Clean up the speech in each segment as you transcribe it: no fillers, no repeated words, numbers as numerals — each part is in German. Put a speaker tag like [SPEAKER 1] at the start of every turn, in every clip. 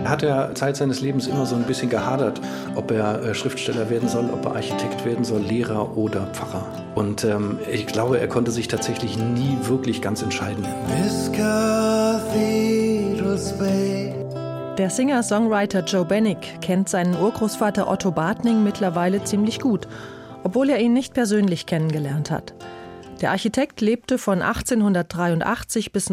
[SPEAKER 1] Hat er Zeit seines Lebens immer so ein bisschen gehadert, ob er Schriftsteller werden soll, ob er Architekt werden soll, Lehrer oder Pfarrer. Und ich glaube, er konnte sich tatsächlich nie wirklich ganz entscheiden.
[SPEAKER 2] Der Singer-Songwriter Joe Bennick kennt seinen Urgroßvater Otto Bartning mittlerweile ziemlich gut, obwohl er ihn nicht persönlich kennengelernt hat. Der Architekt lebte von 1883 bis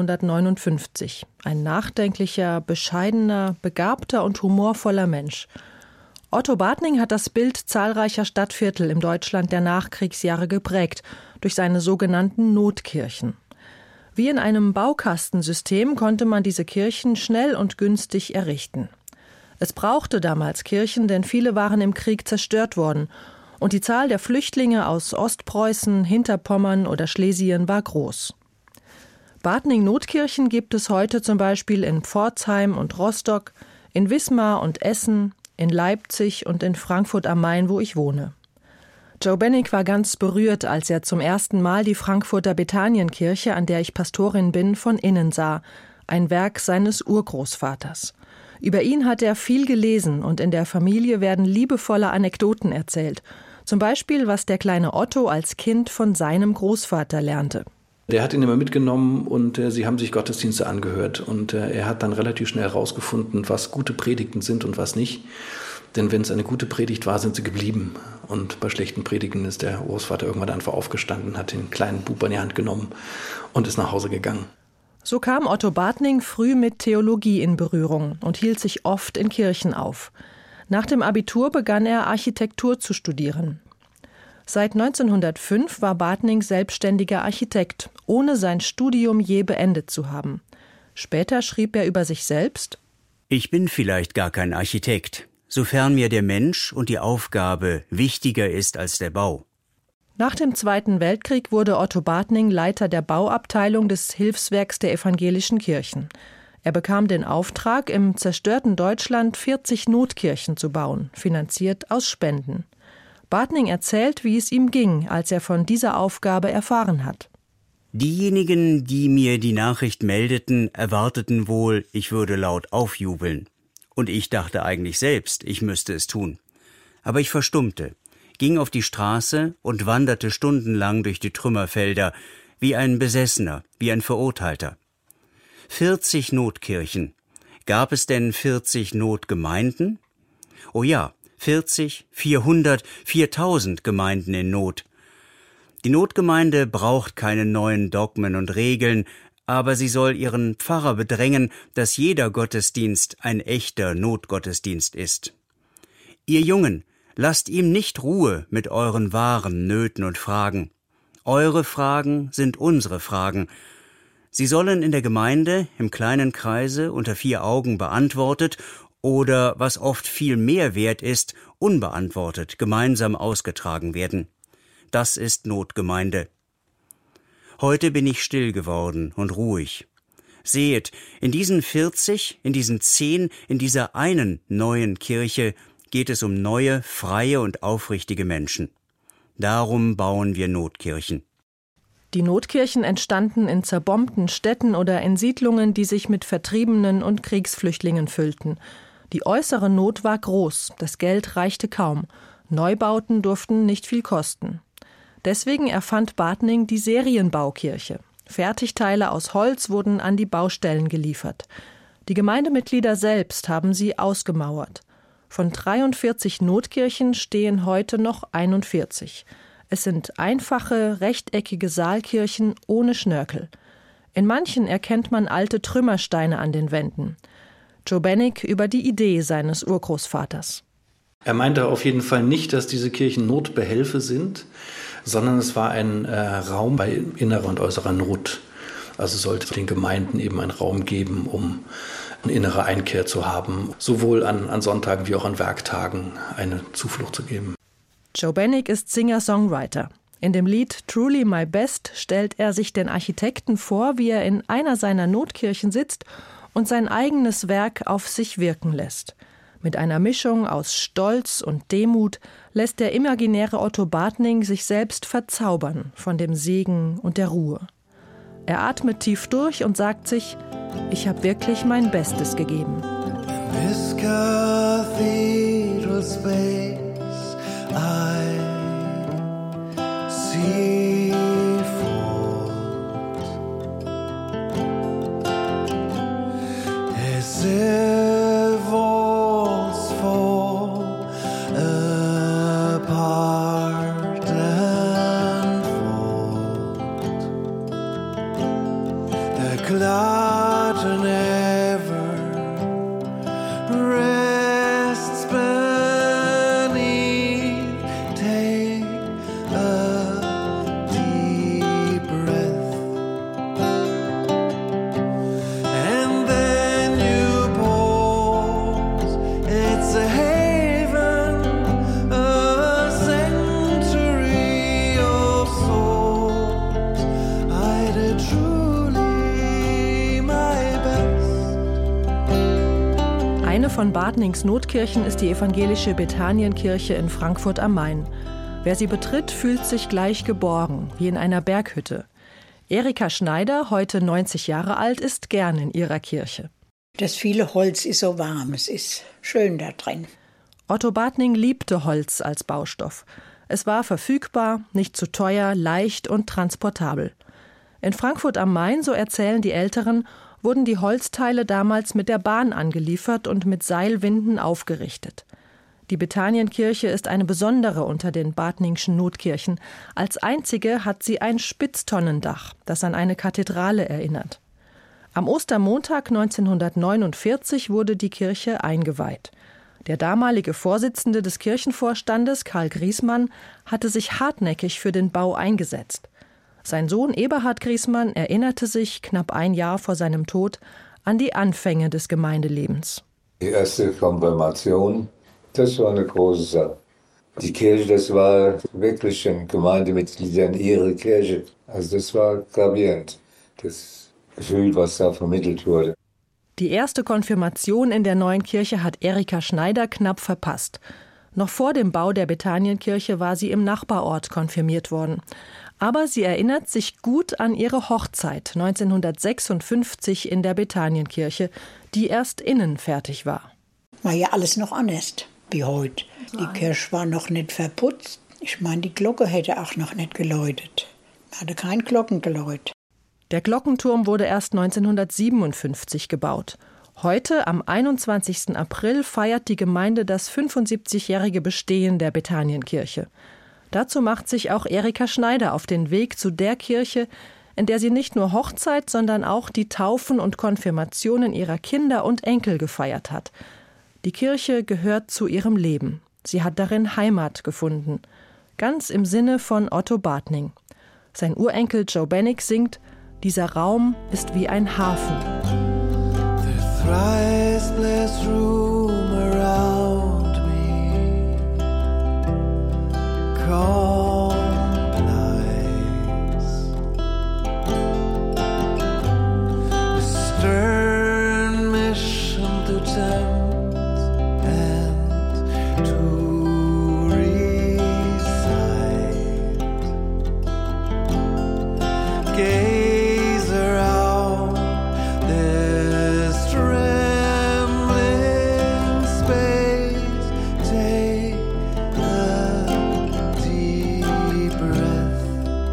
[SPEAKER 2] 1959. Ein nachdenklicher, bescheidener, begabter und humorvoller Mensch. Otto Bartning hat das Bild zahlreicher Stadtviertel im Deutschland der Nachkriegsjahre geprägt, durch seine sogenannten Notkirchen. Wie in einem Baukastensystem konnte man diese Kirchen schnell und günstig errichten. Es brauchte damals Kirchen, denn viele waren im Krieg zerstört worden. Und die Zahl der Flüchtlinge aus Ostpreußen, Hinterpommern oder Schlesien war groß. Bartning-Notkirchen gibt es heute zum Beispiel in Pforzheim und Rostock, in Wismar und Essen, in Leipzig und in Frankfurt am Main, wo ich wohne. Joe Bennick war ganz berührt, als er zum ersten Mal die Frankfurter Bethanienkirche, an der ich Pastorin bin, von innen sah, ein Werk seines Urgroßvaters. Über ihn hat er viel gelesen und in der Familie werden liebevolle Anekdoten erzählt. Zum Beispiel, was der kleine Otto als Kind von seinem Großvater lernte.
[SPEAKER 1] Der hat ihn immer mitgenommen und sie haben sich Gottesdienste angehört. Und er hat dann relativ schnell herausgefunden, was gute Predigten sind und was nicht. Denn wenn es eine gute Predigt war, sind sie geblieben. Und bei schlechten Predigten ist der Großvater irgendwann einfach aufgestanden, hat den kleinen Bub an die Hand genommen und ist nach Hause gegangen.
[SPEAKER 2] So kam Otto Bartning früh mit Theologie in Berührung und hielt sich oft in Kirchen auf. Nach dem Abitur begann er Architektur zu studieren. Seit 1905 war Bartning selbstständiger Architekt, ohne sein Studium je beendet zu haben. Später schrieb er über sich selbst:
[SPEAKER 3] Ich bin vielleicht gar kein Architekt, sofern mir der Mensch und die Aufgabe wichtiger ist als der Bau.
[SPEAKER 2] Nach dem Zweiten Weltkrieg wurde Otto Bartning Leiter der Bauabteilung des Hilfswerks der evangelischen Kirchen. Er bekam den Auftrag, im zerstörten Deutschland 40 Notkirchen zu bauen, finanziert aus Spenden. Bartning erzählt, wie es ihm ging, als er von dieser Aufgabe erfahren hat.
[SPEAKER 3] Diejenigen, die mir die Nachricht meldeten, erwarteten wohl, ich würde laut aufjubeln. Und ich dachte eigentlich selbst, ich müsste es tun. Aber ich verstummte, ging auf die Straße und wanderte stundenlang durch die Trümmerfelder, wie ein Besessener, wie ein Verurteilter. 40 Notkirchen. Gab es denn 40 Notgemeinden? Oh ja, 40, 400, 4000 Gemeinden in Not. Die Notgemeinde braucht keine neuen Dogmen und Regeln, aber sie soll ihren Pfarrer bedrängen, dass jeder Gottesdienst ein echter Notgottesdienst ist. Ihr Jungen, lasst ihm nicht Ruhe mit euren wahren Nöten und Fragen. Eure Fragen sind unsere Fragen. Sie sollen in der Gemeinde, im kleinen Kreise, unter 4 Augen beantwortet oder, was oft viel mehr wert ist, unbeantwortet, gemeinsam ausgetragen werden. Das ist Notgemeinde. Heute bin ich still geworden und ruhig. Sehet, in diesen 40, in diesen 10, in dieser einen neuen Kirche geht es um neue, freie und aufrichtige Menschen. Darum bauen wir Notkirchen.
[SPEAKER 2] Die Notkirchen entstanden in zerbombten Städten oder in Siedlungen, die sich mit Vertriebenen und Kriegsflüchtlingen füllten. Die äußere Not war groß, das Geld reichte kaum. Neubauten durften nicht viel kosten. Deswegen erfand Bartning die Serienbaukirche. Fertigteile aus Holz wurden an die Baustellen geliefert. Die Gemeindemitglieder selbst haben sie ausgemauert. Von 43 Notkirchen stehen heute noch 41. Es sind einfache, rechteckige Saalkirchen ohne Schnörkel. In manchen erkennt man alte Trümmersteine an den Wänden. Joe Bennick über die Idee seines Urgroßvaters.
[SPEAKER 1] Er meinte auf jeden Fall nicht, dass diese Kirchen Notbehelfe sind, sondern es war ein Raum bei innerer und äußerer Not. Also sollte den Gemeinden eben einen Raum geben, um eine innere Einkehr zu haben, sowohl an Sonntagen wie auch an Werktagen eine Zuflucht zu geben.
[SPEAKER 2] Joe Bennick ist Singer-Songwriter. In dem Lied Truly My Best stellt er sich den Architekten vor, wie er in einer seiner Notkirchen sitzt und sein eigenes Werk auf sich wirken lässt. Mit einer Mischung aus Stolz und Demut lässt der imaginäre Otto Bartning sich selbst verzaubern von dem Segen und der Ruhe. Er atmet tief durch und sagt sich: Ich habe wirklich mein Bestes gegeben.
[SPEAKER 4] This cathedral space I see forth as if walls fall apart and fold. The cloud never rests beneath. Take a deep breath, and then you pause. It's a haven, a sanctuary of souls. I did truly my best.
[SPEAKER 2] Eine von Bartnings Notkirchen ist die evangelische Bethanienkirche in Frankfurt am Main. Wer sie betritt, fühlt sich gleich geborgen, wie in einer Berghütte. Erika Schneider, heute 90 Jahre alt, ist gern in ihrer Kirche.
[SPEAKER 5] Das viele Holz ist so warm, es ist schön da drin.
[SPEAKER 2] Otto Bartning liebte Holz als Baustoff. Es war verfügbar, nicht zu teuer, leicht und transportabel. In Frankfurt am Main, so erzählen die Älteren, wurden die Holzteile damals mit der Bahn angeliefert und mit Seilwinden aufgerichtet. Die Bethanienkirche ist eine besondere unter den Bartningschen Notkirchen. Als einzige hat sie ein Spitztonnendach, das an eine Kathedrale erinnert. Am Ostermontag 1949 wurde die Kirche eingeweiht. Der damalige Vorsitzende des Kirchenvorstandes, Karl Griesmann, hatte sich hartnäckig für den Bau eingesetzt. Sein Sohn Eberhard Griesmann erinnerte sich knapp ein Jahr vor seinem Tod an die Anfänge des Gemeindelebens.
[SPEAKER 6] Die erste Konfirmation, das war eine große Sache. Die Kirche, das war wirklich den Gemeindemitgliedern ihre Kirche. Also das war gravierend, das Gefühl, was da vermittelt wurde.
[SPEAKER 2] Die erste Konfirmation in der neuen Kirche hat Erika Schneider knapp verpasst. Noch vor dem Bau der Bethanienkirche war sie im Nachbarort konfirmiert worden. Aber sie erinnert sich gut an ihre Hochzeit 1956 in der Bethanienkirche, die erst innen fertig war.
[SPEAKER 5] War ja alles noch anders wie heute. Die Kirche war noch nicht verputzt. Ich meine, die Glocke hätte auch noch nicht geläutet. Man hatte kein Glockengeläut.
[SPEAKER 2] Der Glockenturm wurde erst 1957 gebaut. Heute, am 21. April, feiert die Gemeinde das 75-jährige Bestehen der Bethanienkirche. Dazu macht sich auch Erika Schneider auf den Weg zu der Kirche, in der sie nicht nur Hochzeit, sondern auch die Taufen und Konfirmationen ihrer Kinder und Enkel gefeiert hat. Die Kirche gehört zu ihrem Leben. Sie hat darin Heimat gefunden. Ganz im Sinne von Otto Bartning. Sein Urenkel Joe Benick singt: Dieser Raum ist wie ein Hafen.
[SPEAKER 4] The thrice blessed room around me, calm nights, a stern mission to tempt and to recite. Gaze around this trembling space, take a deep breath,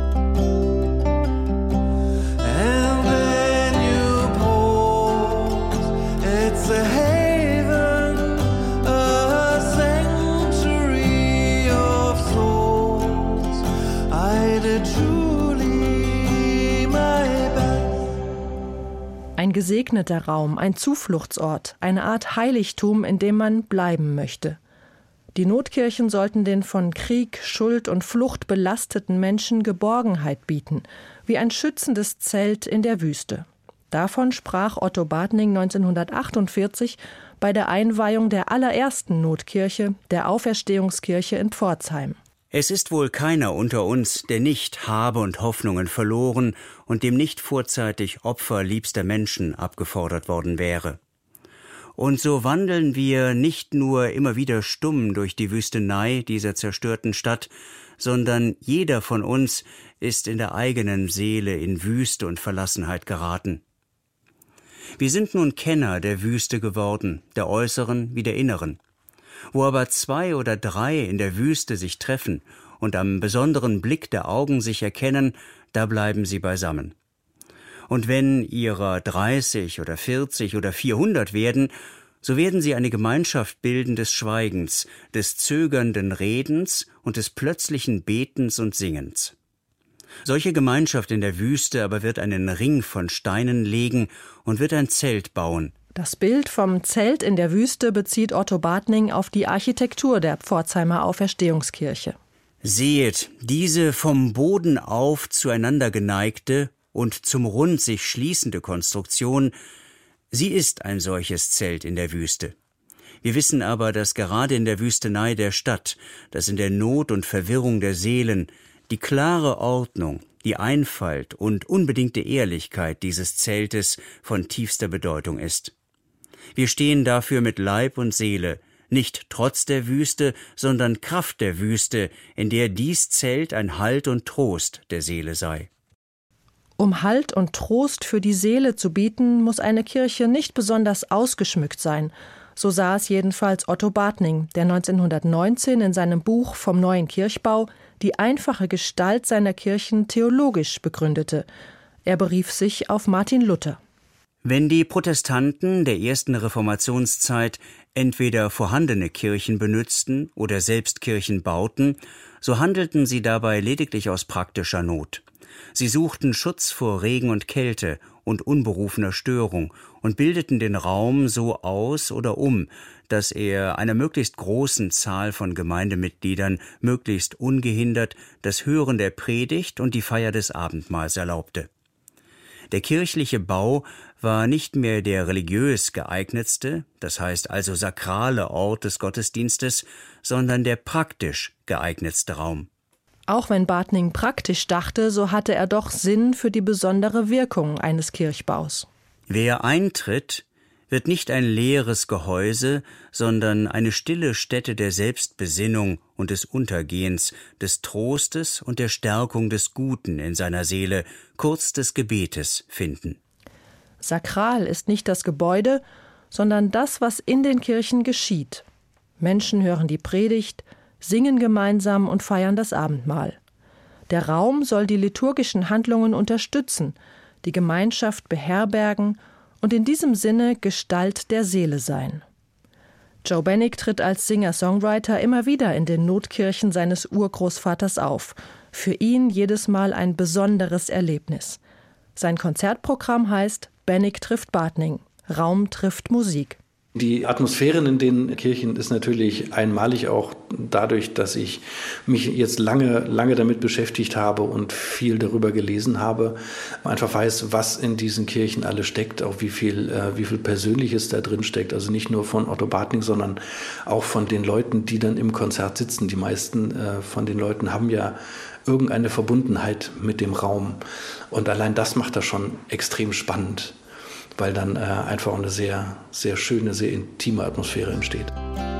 [SPEAKER 4] and then you pause. It's a haven, a sanctuary of souls. I did truly my best.
[SPEAKER 2] Ein gesegneter Raum, ein Zufluchtsort, eine Art Heiligtum, in dem man bleiben möchte. Die Notkirchen sollten den von Krieg, Schuld und Flucht belasteten Menschen Geborgenheit bieten, wie ein schützendes Zelt in der Wüste. Davon sprach Otto Bartning 1948 bei der Einweihung der allerersten Notkirche, der Auferstehungskirche in Pforzheim.
[SPEAKER 3] Es ist wohl keiner unter uns, der nicht Habe und Hoffnungen verloren und dem nicht vorzeitig Opfer liebster Menschen abgefordert worden wäre. Und so wandeln wir nicht nur immer wieder stumm durch die Wüstenei dieser zerstörten Stadt, sondern jeder von uns ist in der eigenen Seele in Wüste und Verlassenheit geraten. Wir sind nun Kenner der Wüste geworden, der äußeren wie der inneren. Wo aber 2 oder 3 in der Wüste sich treffen und am besonderen Blick der Augen sich erkennen, da bleiben sie beisammen. Und wenn ihrer 30 oder 40 oder 400 werden, so werden sie eine Gemeinschaft bilden des Schweigens, des zögernden Redens und des plötzlichen Betens und Singens. Solche Gemeinschaft in der Wüste aber wird einen Ring von Steinen legen und wird ein Zelt bauen.
[SPEAKER 2] Das Bild vom Zelt in der Wüste bezieht Otto Bartning auf die Architektur der Pforzheimer Auferstehungskirche.
[SPEAKER 3] Sehet, diese vom Boden auf zueinander geneigte und zum Rund sich schließende Konstruktion, sie ist ein solches Zelt in der Wüste. Wir wissen aber, dass gerade in der Wüstenei der Stadt, dass in der Not und Verwirrung der Seelen, die klare Ordnung, die Einfalt und unbedingte Ehrlichkeit dieses Zeltes von tiefster Bedeutung ist. Wir stehen dafür mit Leib und Seele, nicht trotz der Wüste, sondern Kraft der Wüste, in der dies Zelt ein Halt und Trost der Seele sei.
[SPEAKER 2] Um Halt und Trost für die Seele zu bieten, muss eine Kirche nicht besonders ausgeschmückt sein. So sah es jedenfalls Otto Bartning, der 1919 in seinem Buch Vom neuen Kirchbau die einfache Gestalt seiner Kirchen theologisch begründete. Er berief sich auf Martin Luther.
[SPEAKER 3] Wenn die Protestanten der ersten Reformationszeit entweder vorhandene Kirchen benützten oder selbst Kirchen bauten, so handelten sie dabei lediglich aus praktischer Not. Sie suchten Schutz vor Regen und Kälte und unberufener Störung und bildeten den Raum so aus oder um, dass er einer möglichst großen Zahl von Gemeindemitgliedern möglichst ungehindert das Hören der Predigt und die Feier des Abendmahls erlaubte. Der kirchliche Bau war nicht mehr der religiös geeignetste, das heißt also sakrale Ort des Gottesdienstes, sondern der praktisch geeignetste Raum.
[SPEAKER 2] Auch wenn Bartning praktisch dachte, so hatte er doch Sinn für die besondere Wirkung eines Kirchbaus.
[SPEAKER 3] Wer eintritt, wird nicht ein leeres Gehäuse, sondern eine stille Stätte der Selbstbesinnung und des Untergehens, des Trostes und der Stärkung des Guten in seiner Seele, kurz des Gebetes, finden.
[SPEAKER 2] Sakral ist nicht das Gebäude, sondern das, was in den Kirchen geschieht. Menschen hören die Predigt, singen gemeinsam und feiern das Abendmahl. Der Raum soll die liturgischen Handlungen unterstützen, die Gemeinschaft beherbergen und in diesem Sinne Gestalt der Seele sein. Joe Bennick tritt als Singer-Songwriter immer wieder in den Notkirchen seines Urgroßvaters auf. Für ihn jedes Mal ein besonderes Erlebnis. Sein Konzertprogramm heißt Bennick trifft Bartning. Raum trifft Musik.
[SPEAKER 1] Die Atmosphäre in den Kirchen ist natürlich einmalig auch dadurch, dass ich mich jetzt lange damit beschäftigt habe und viel darüber gelesen habe. Einfach weiß, was in diesen Kirchen alles steckt, auch wie viel Persönliches da drin steckt. Also nicht nur von Otto Bartning, sondern auch von den Leuten, die dann im Konzert sitzen. Die meisten von den Leuten haben ja irgendeine Verbundenheit mit dem Raum. Und allein das macht das schon extrem spannend, weil dann einfach eine sehr, sehr schöne, sehr intime Atmosphäre entsteht.